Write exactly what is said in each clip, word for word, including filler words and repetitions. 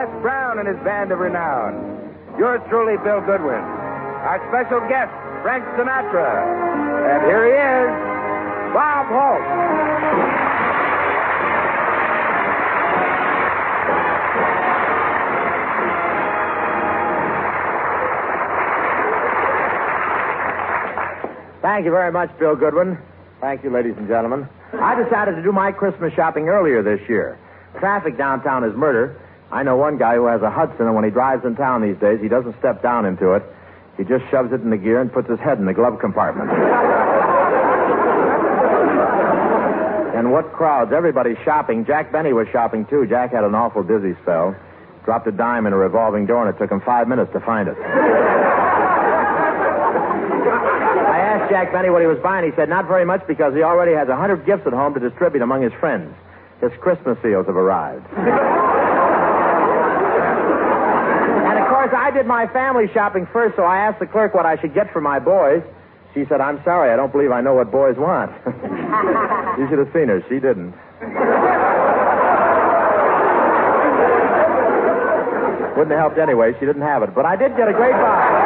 Les Brown and his band of renown. Yours truly, Bill Goodwin. Our special guest, Frank Sinatra. And here he is, Bob Hope. Thank you very much, Bill Goodwin. Thank you, ladies and gentlemen. I decided to do my Christmas shopping earlier this year. Traffic downtown is murder. I know one guy who has a Hudson, and when he drives in town these days, he doesn't step down into it. He just shoves it in the gear and puts his head in the glove compartment. And what crowds. Everybody's shopping. Jack Benny was shopping, too. Jack had an awful dizzy spell. Dropped a dime in a revolving door, and it took him five minutes to find it. I asked Jack Benny what he was buying. He said not very much because he already has a hundred gifts at home to distribute among his friends. His Christmas seals have arrived. And, of course, I did my family shopping first, so I asked the clerk what I should get for my boys. She said, I'm sorry, I don't believe I know what boys want. You should have seen her. She didn't. Wouldn't have helped anyway. She didn't have it. But I did get a great buy.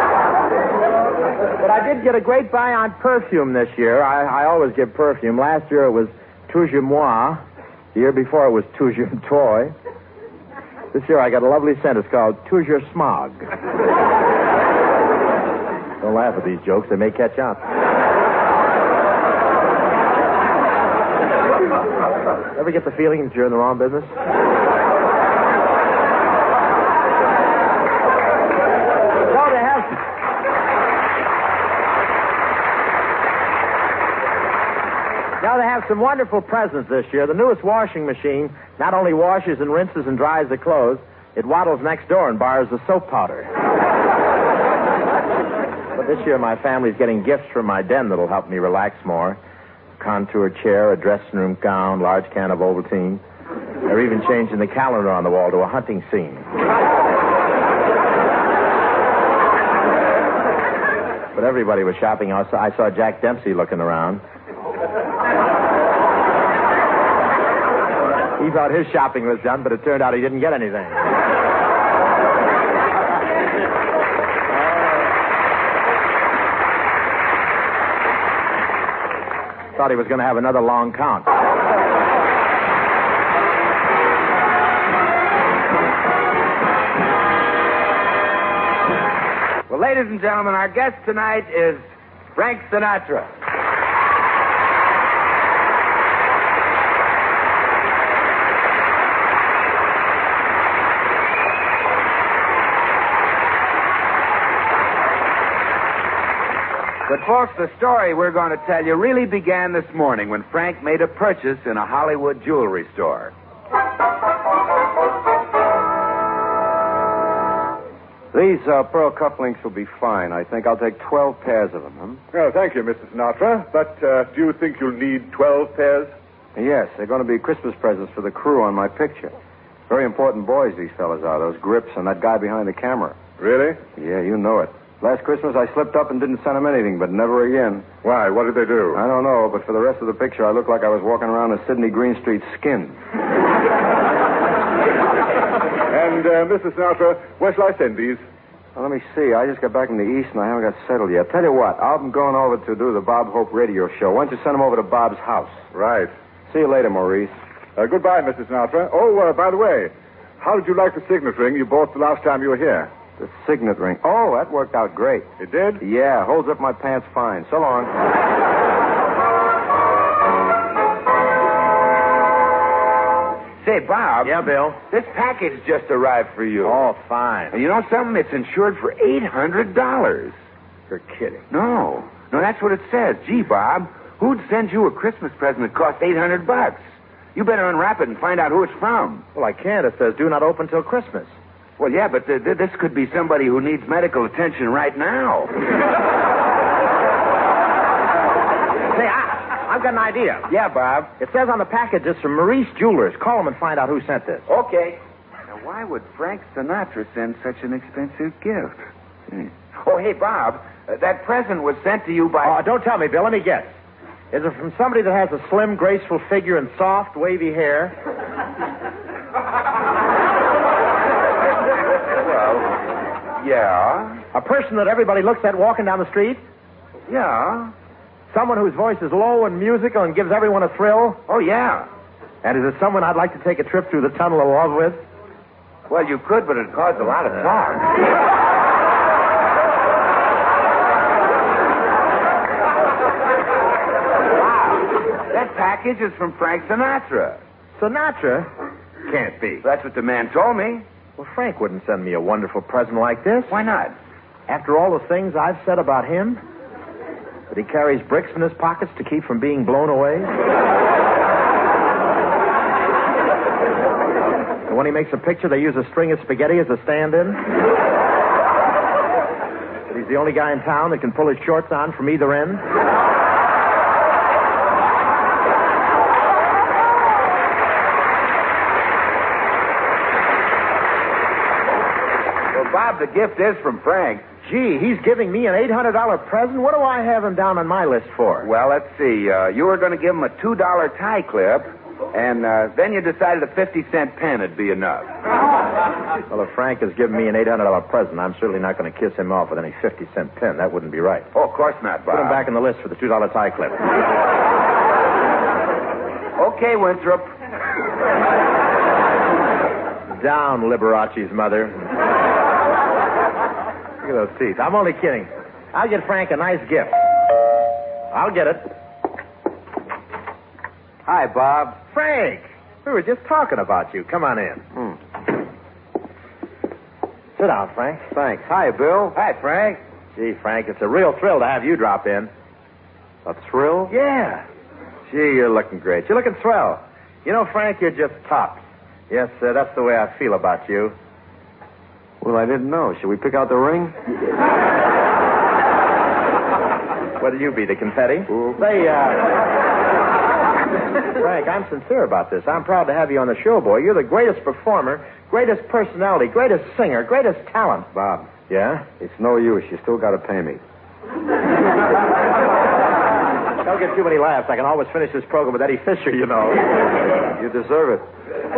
But I did get a great buy on perfume this year. I, I always give perfume. Last year it was Toujours Moi. The year before it was Toujours Toi. This year I got a lovely scent. It's called Toujours Smog. Don't laugh at these jokes. They may catch on. Ever get the feeling that you're in the wrong business? Now, they have some wonderful presents this year. The newest washing machine not only washes and rinses and dries the clothes, it waddles next door and borrows the soap powder. But this year, my family's getting gifts from my den that'll help me relax more. A contour chair, a dressing room gown, large can of Ovaltine. They're even changing the calendar on the wall to a hunting scene. But everybody was shopping. I saw, I saw Jack Dempsey looking around. He thought his shopping was done, but it turned out he didn't get anything. Thought he was going to have another long count. Well, ladies and gentlemen, our guest tonight is Frank Sinatra. But, folks, the story we're going to tell you really began this morning when Frank made a purchase in a Hollywood jewelry store. These uh, pearl cufflinks will be fine. I think I'll take twelve pairs of them, huh? Well, thank you, Mister Sinatra. But uh, do you think you'll need twelve pairs? Yes, they're going to be Christmas presents for the crew on my picture. Very important boys these fellas are, those grips and that guy behind the camera. Really? Yeah, you know it. Last Christmas, I slipped up and didn't send them anything, but never again. Why? What did they do? I don't know, but for the rest of the picture, I looked like I was walking around in Sidney Greenstreet's skin. And, uh, Mister Sinatra, where shall I send these? Well, let me see. I just got back from the East, and I haven't got settled yet. Tell you what, I'm going over to do the Bob Hope radio show. Why don't you send them over to Bob's house? Right. See you later, Maurice. Uh, goodbye, Mister Sinatra. Oh, uh, by the way, how did you like the signet ring you bought the last time you were here? The signet ring. Oh, that worked out great. It did? Yeah, holds up my pants fine. So long. Say, Bob. Yeah, Bill? This package just arrived for you. Oh, fine. And you know something? It's insured for eight hundred dollars. You're kidding. No. No, that's what it says. Gee, Bob, who'd send you a Christmas present that cost eight hundred bucks? You better unwrap it and find out who it's from. Well, I can't. It says do not open till Christmas. Well, yeah, but th- th- this could be somebody who needs medical attention right now. Say, I, I've got an idea. Yeah, Bob. It says on the package it's from Maurice Jewelers. Call them and find out who sent this. Okay. Now, why would Frank Sinatra send such an expensive gift? Hmm. Oh, hey, Bob, uh, that present was sent to you by... Oh, don't tell me, Bill. Let me guess. Is it from somebody that has a slim, graceful figure and soft, wavy hair? Yeah. A person that everybody looks at walking down the street? Yeah. Someone whose voice is low and musical and gives everyone a thrill? Oh, yeah. And is it someone I'd like to take a trip through the tunnel of love with? Well, you could, but it'd cause a lot of talk. Wow. That package is from Frank Sinatra. Sinatra? Can't be. That's what the man told me. Well, Frank wouldn't send me a wonderful present like this. Why not? After all the things I've said about him? That he carries bricks in his pockets to keep from being blown away? And when he makes a picture, they use a string of spaghetti as a stand-in? That he's the only guy in town that can pull his shorts on from either end? Well, Bob, the gift is from Frank. Gee, he's giving me an eight hundred dollars present? What do I have him down on my list for? Well, let's see. Uh, you were going to give him a two dollar tie clip, and uh, then you decided a fifty cent pen would be enough. Well, if Frank has given me an eight hundred dollars present, I'm certainly not going to kiss him off with any fifty cent pen. That wouldn't be right. Oh, of course not, Bob. Put him back in the list for the two dollar tie clip. Okay, Winthrop. Down, Liberace's mother. Look at those teeth. I'm only kidding. I'll get Frank a nice gift. I'll get it. Hi, Bob. Frank, we were just talking about you. Come on in. Hmm. Sit down, Frank. Thanks. Hi, Bill. Hi, Frank. Gee, Frank, it's a real thrill to have you drop in. A thrill? Yeah. Gee, you're looking great. You're looking swell. You know, Frank, you're just tops. Yes, uh, that's the way I feel about you. Well, I didn't know. Should we pick out the ring? What'll you be, the confetti? Ooh. Say, uh... Frank, I'm sincere about this. I'm proud to have you on the show, boy. You're the greatest performer, greatest personality, greatest singer, greatest talent. Bob. Yeah? It's no use. You still got to pay me. Don't get too many laughs. I can always finish this program with Eddie Fisher, you know. You deserve it.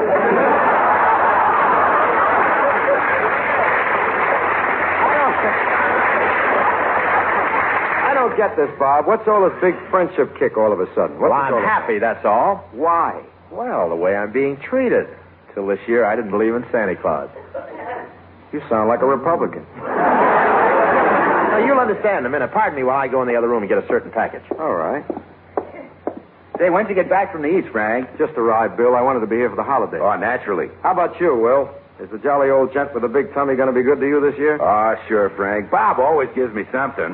I don't get this, Bob. What's all this big friendship kick all of a sudden? What's Well, I'm all happy, that's all. Why? Well, the way I'm being treated. Till this year, I didn't believe in Santa Claus. You sound like a Republican. Now, you'll understand in a minute. Pardon me while I go in the other room and get a certain package. All right. Say, when'd you get back from the East, Frank? Just arrived, Bill. I wanted to be here for the holiday. Oh, naturally. How about you, Will? Is the jolly old gent with the big tummy going to be good to you this year? Oh, sure, Frank. Bob always gives me something.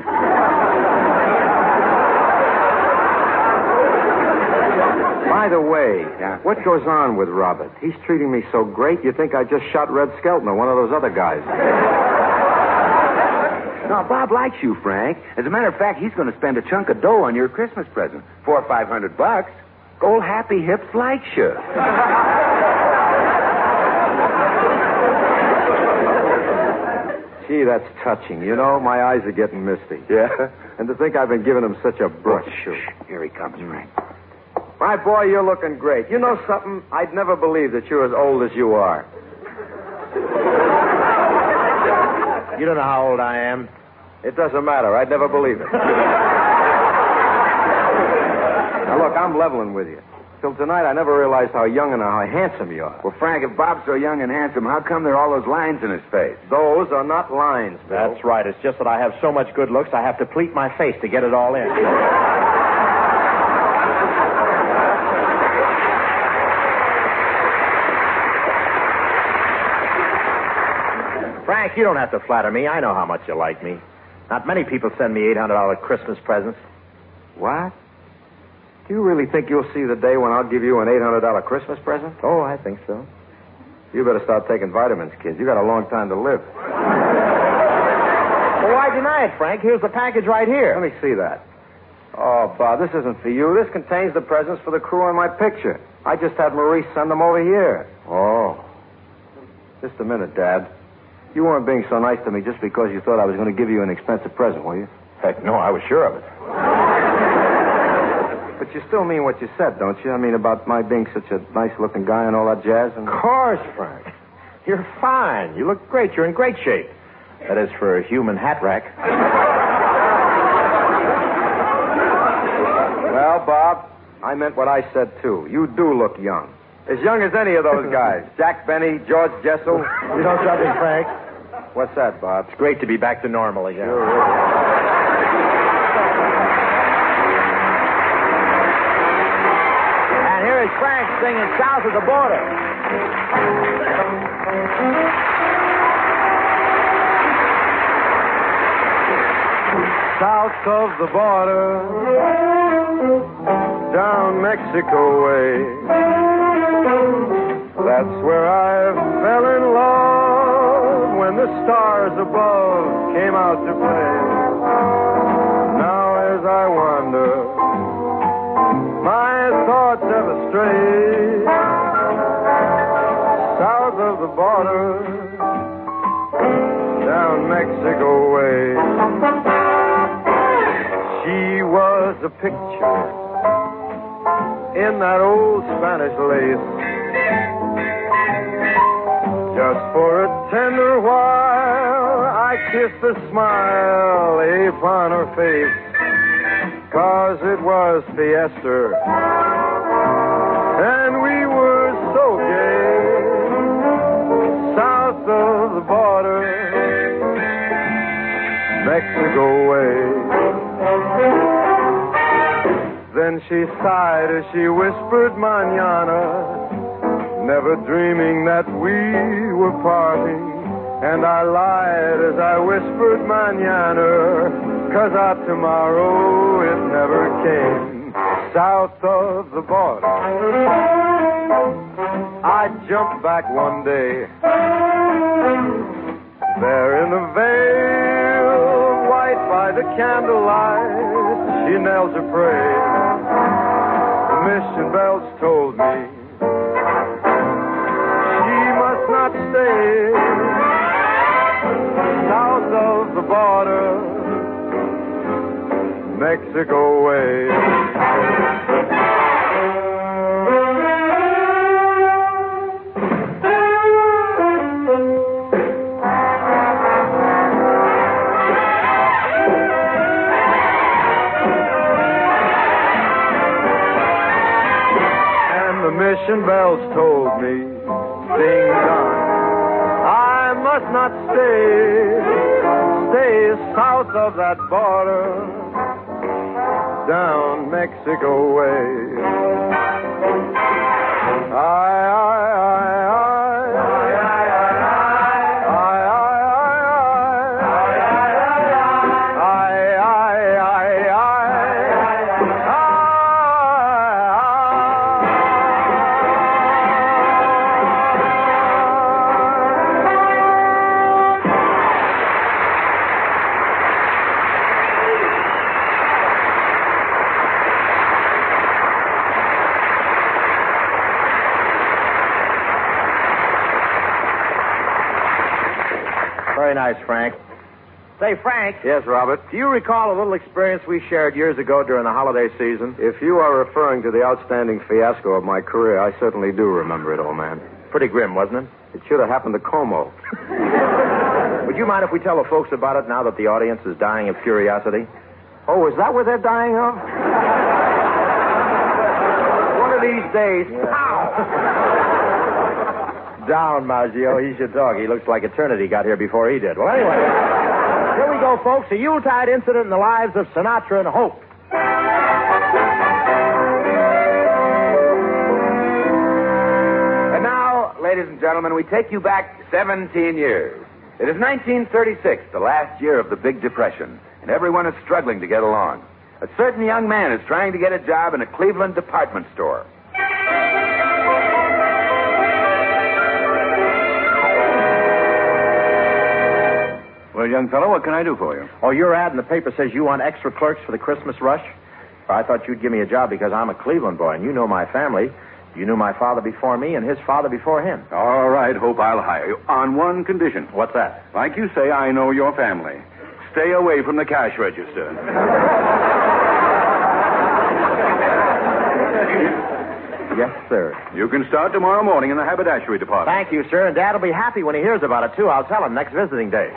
By the way, Yeah. what goes on with Robert? He's treating me so great, you think I just shot Red Skelton or one of those other guys. No, Bob likes you, Frank. As a matter of fact, he's going to spend a chunk of dough on your Christmas present. Four or five hundred bucks. Old Happy Hips likes you. Gee, that's touching. You know, my eyes are getting misty. Yeah? And to think I've been giving him such a brush. Shh. Here he comes, Frank. My boy, you're looking great. You know something? I'd never believe that you're as old as you are. You don't know how old I am. It doesn't matter. I'd never believe it. Now, look, I'm leveling with you. Till tonight, I never realized how young and how handsome you are. Well, Frank, if Bob's so young and handsome, how come there are all those lines in his face? Those are not lines, Bill. That's right. It's just that I have so much good looks, I have to pleat my face to get it all in. Frank, you don't have to flatter me. I know how much you like me. Not many people send me eight hundred dollars Christmas presents. What? Do you really think you'll see the day when I'll give you an eight hundred dollars Christmas present? Oh, I think so. You better start taking vitamins, kid. You got a long time to live. Well, why deny it, Frank? Here's the package right here. Let me see that. Oh, Bob, this isn't for you. This contains the presents for the crew on my picture. I just had Maurice send them over here. Oh. Just a minute, Dad. You weren't being so nice to me just because you thought I was going to give you an expensive present, were you? Heck, no, I was sure of it. But you still mean what you said, don't you? I mean, about my being such a nice-looking guy and all that jazz? And... Of course, Frank. You're fine. You look great. You're in great shape. That is for a human hat rack. Well, Bob, I meant what I said, too. You do look young. As young as any of those guys. Jack Benny, George Jessel. You know something, Frank? What's that, Bob? It's great to be back to normal again. Sure is. And here is Frank singing South of the Border. South of the border, down Mexico way. That's where I fell in love when the stars above came out to play. Now as I wander, my thoughts ever stray. South of the border, down Mexico way. She was a picture in that old Spanish lace. Just for a tender while, I kissed the smile upon her face. 'Cause it was fiesta, and we were so gay. South of the border, Mexico way. Then she sighed as she whispered mañana, never dreaming that we were parting. And I lied as I whispered mañana, 'cause our tomorrow, it never came. South of the border, I jumped back one day. There in the veil, white by the candlelight, she knelt to pray. The mission bells told me she must not stay. South of the border, Mexico way. Mission bells told me, ding dong, I must not stay, stay south of that border, down Mexico way. I, I, I, I, Very nice, Frank. Say, Frank. Yes, Robert? Do you recall a little experience we shared years ago during the holiday season? If you are referring to the outstanding fiasco of my career, I certainly do remember it, old man. Pretty grim, wasn't it? It should have happened to Como. Would you mind if we tell the folks about it now that the audience is dying of curiosity? Oh, is that what they're dying of? One of these days, pow! Down, Maggio. He should talk. He looks like eternity got here before he did. Well, anyway, here we go, folks. A Yuletide incident in the lives of Sinatra and Hope. And now, ladies and gentlemen, we take you back seventeen years. It is nineteen thirty-six, the last year of the Big Depression, and everyone is struggling to get along. A certain young man is trying to get a job in a Cleveland department store. Well, young fellow, what can I do for you? Oh, your ad in the paper says you want extra clerks for the Christmas rush? I thought you'd give me a job because I'm a Cleveland boy, and you know my family. You knew my father before me and his father before him. All right, Hope, I'll hire you. On one condition. What's that? Like you say, I know your family. Stay away from the cash register. Yes, sir. You can start tomorrow morning in the haberdashery department. Thank you, sir. And Dad will be happy when he hears about it, too. I'll tell him next visiting day.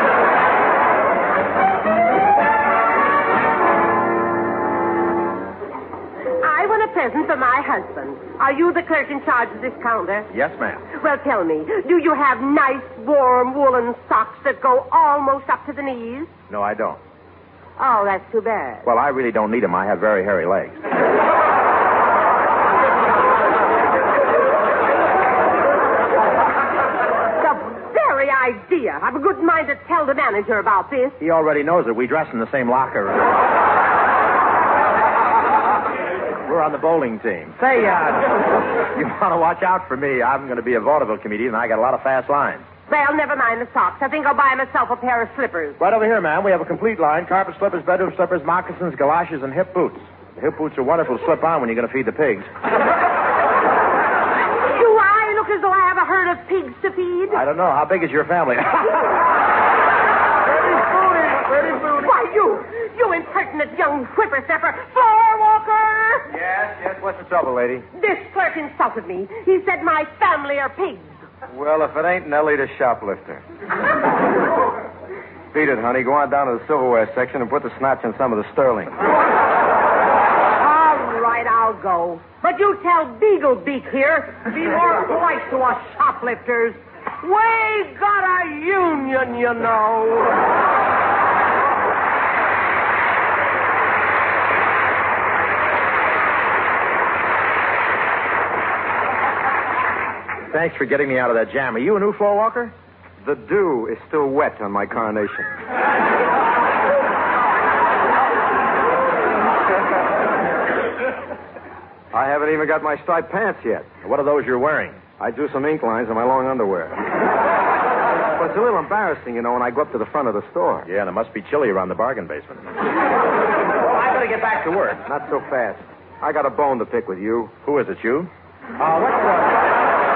I want a present for my husband. Are you the clerk in charge of this counter? Yes, ma'am. Well, tell me, do you have nice, warm woolen socks that go almost up to the knees? No, I don't. Oh, that's too bad. Well, I really don't need them. I have very hairy legs. The very idea. I've a good mind to tell the manager about this. He already knows that we dress in the same locker. We're on the bowling team. Say, uh, you want to watch out for me. I'm going to be a vaudeville comedian, and I got a lot of fast lines. Well, never mind the socks. I think I'll buy myself a pair of slippers. Right over here, ma'am. We have a complete line. Carpet slippers, bedroom slippers, moccasins, galoshes, and hip boots. The hip boots are wonderful to slip on when you're going to feed the pigs. Do I look as though I have a herd of pigs to feed? I don't know. How big is your family? Why, you, you impertinent young whippersnapper. Floor walker! Yes, yes. What's the trouble, lady? This clerk insulted me. He said my family are pigs. Well, if it ain't Nellie the shoplifter. Beat it, honey. Go on down to the silverware section and put the snatch in some of the sterling. All right, I'll go. But you tell Beaglebeak here, be more polite to us shoplifters. We got a union, you know. Thanks for getting me out of that jam. Are you a new floor walker? The dew is still wet on my carnation. I haven't even got my striped pants yet. What are those you're wearing? I drew some ink lines on my long underwear. But it's a little embarrassing, you know, when I go up to the front of the store. Yeah, and it must be chilly around the bargain basement. Well, I better get back to work. Not so fast. I got a bone to pick with you. Who is it, you? Uh, what's wrong?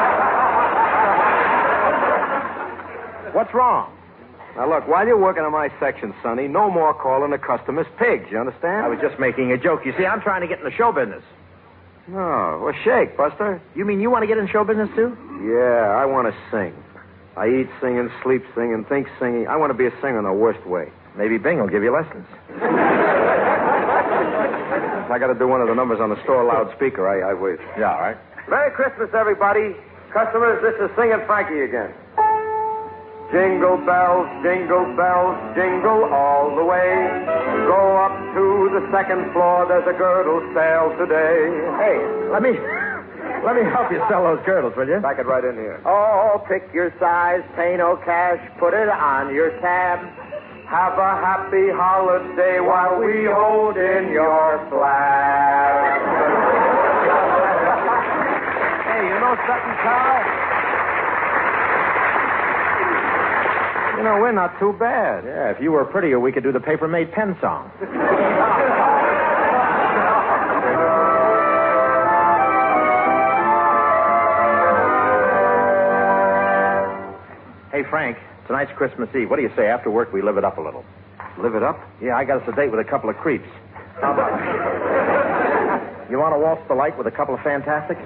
What's wrong? Now, look, while you're working in my section, Sonny, no more calling the customers pigs, you understand? I was just making a joke. You see, I'm trying to get in the show business. No. Well, shake, Buster. You mean you want to get in show business, too? Yeah, I want to sing. I eat singing, sleep singing, think singing. I want to be a singer in the worst way. Maybe Bing will give you lessons. I got to do one of the numbers on the store loudspeaker. I, I wait. Yeah, all right. Merry Christmas, everybody. Customers, this is Singing Frankie again. Jingle bells, jingle bells, jingle all the way. Go up to the second floor, there's a girdle sale today. Hey, let me let me help you sell those girdles, will you? Back it right in here. Oh, pick your size, pay no cash, put it on your tab. Have a happy holiday while we hold in your flag. Hey, you know something, Carl? You know, we're not too bad. Yeah, if you were prettier, we could do the paper-made pen song. Hey, Frank, tonight's Christmas Eve. What do you say? After work, we live it up a little. Live it up? Yeah, I got us a date with a couple of creeps. How about it? You want to waltz the light with a couple of fantastics?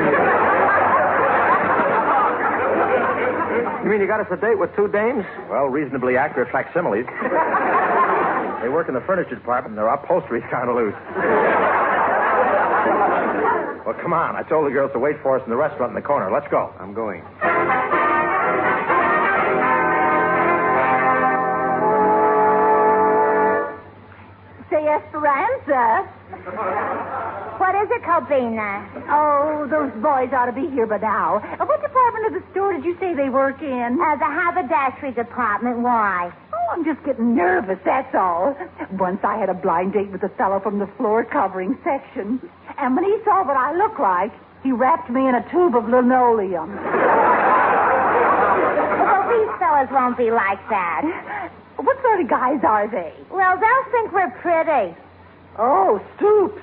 You mean you got us a date with two dames? Well, reasonably accurate facsimiles. They work in the furniture department, and their upholstery's kind of loose. Well, come on. I told the girls to wait for us in the restaurant in the corner. Let's go. I'm going. Say Esperanza. What is it, Cobina? Oh, those boys ought to be here by now. Uh, What department of the store did you say they work in? Uh, the haberdashery department. Why? Oh, I'm just getting nervous, that's all. Once I had a blind date with a fellow from the floor covering section. And when he saw what I look like, he wrapped me in a tube of linoleum. Well, these fellas won't be like that. What sort of guys are they? Well, they'll think we're pretty. Oh, Stoops.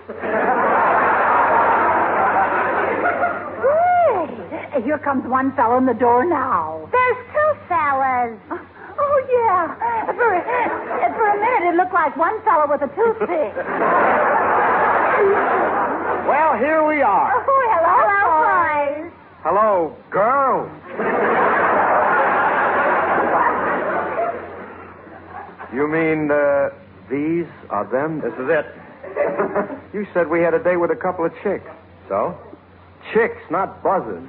Hey, here comes one fellow in the door now. There's two fellas. Oh, yeah. For, for a minute, it looked like one fellow with a toothpick. Well, here we are. Oh, hello, boys. Hello, girls. You mean, uh, these are them? This is it. You said we had a date with a couple of chicks. So? Chicks, not buzzers.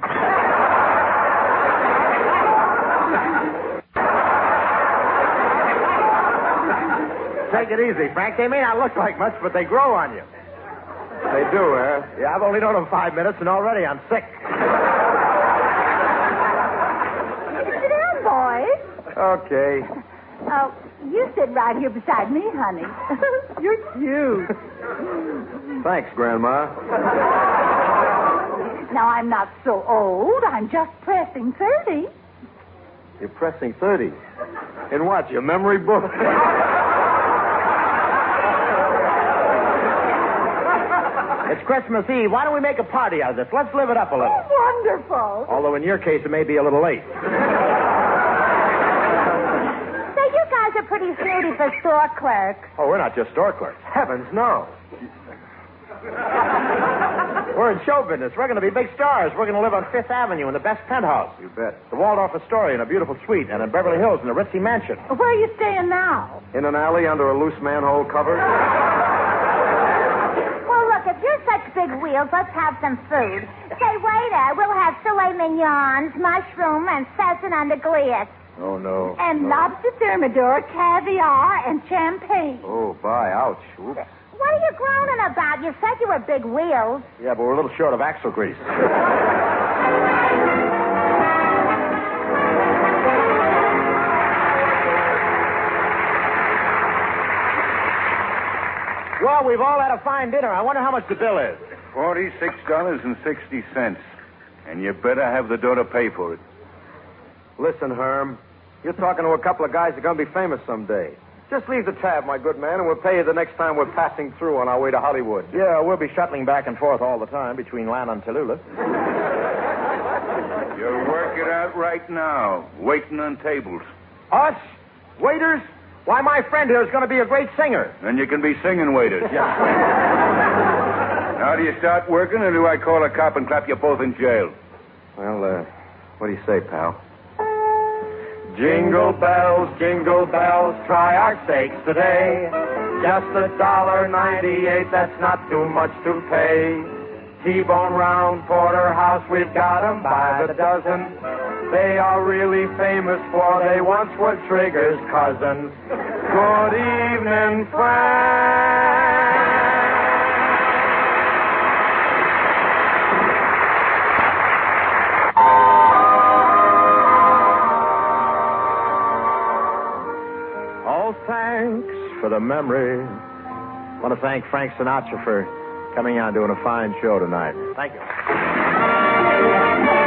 Take it easy, Frank. They may not look like much, but they grow on you. They do, huh? Yeah, I've only known them five minutes, and already I'm sick. Sit down, boys. Okay. Oh, you sit right here beside me, honey. You're cute. Thanks, Grandma. Now, I'm not so old. I'm just pressing thirty. You're pressing thirty. In what, your memory book? It's Christmas Eve. Why don't we make a party out of this? Let's live it up a little. Oh, wonderful. Although in your case, it may be a little late. Say, you guys are pretty snooty for store clerks. Oh, we're not just store clerks. Heavens, no. We're in show business. We're going to be big stars. We're going to live on Fifth Avenue in the best penthouse. You bet. The Waldorf Astoria in a beautiful suite, and in Beverly Hills in a ritzy mansion. Where are you staying now? In an alley under a loose manhole cover? Well, look, if you're such big wheels, let's have some food. Say, waiter, we'll have filet mignons, mushroom, and pheasant on the glisse. Oh, no. And no. lobster thermidor, caviar, and champagne. Oh, bye. Ouch. Oops. What are you groaning about? You said you were big wheels. Yeah, but we're a little short of axle grease. Well, we've all had a fine dinner. I wonder how much the bill is. Forty-six dollars and sixty cents. And you better have the daughter pay for it. Listen, Herm. You're talking to a couple of guys that are going to be famous someday. Just leave the tab, my good man, and we'll pay you the next time we're passing through on our way to Hollywood. Yeah, we'll be shuttling back and forth all the time between Atlanta and Tallulah. You work it out right now, waiting on tables. Us? Waiters? Why, my friend here is going to be a great singer. Then you can be singing waiters. Yeah. Now, do you start working, or do I call a cop and clap you both in jail? Well, uh, what do you say, pal? Jingle bells, jingle bells, try our steaks today. Just a dollar ninety-eight, that's not too much to pay. T-bone round porterhouse, we've got 'em by the dozen. They are really famous, for they once were Trigger's cousins. Good evening, friends. All thanks for the memory. I want to thank Frank Sinatra for coming out and doing a fine show tonight. Thank you.